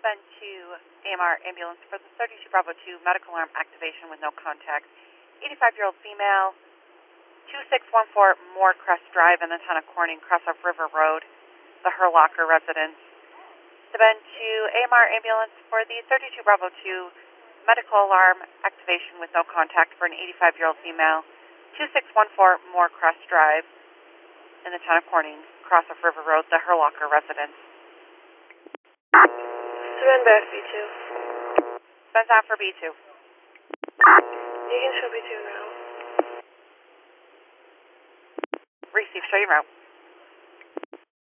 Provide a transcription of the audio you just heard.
Seven two AMR ambulance for the 32 Bravo 2 medical alarm activation with no contact. 85-year-old female, 2614 Moorcrest Drive in the town of Corning, cross of River Road, the Herlocker residence. Seven two AMR ambulance for the 32 Bravo 2 medical alarm activation with no contact for an 85-year-old female, 2614 Moorcrest Drive in the town of Corning, cross of River Road, the Herlocker residence. Send back B2. Sends out for B2. You can show B2 now. Receive, show your route.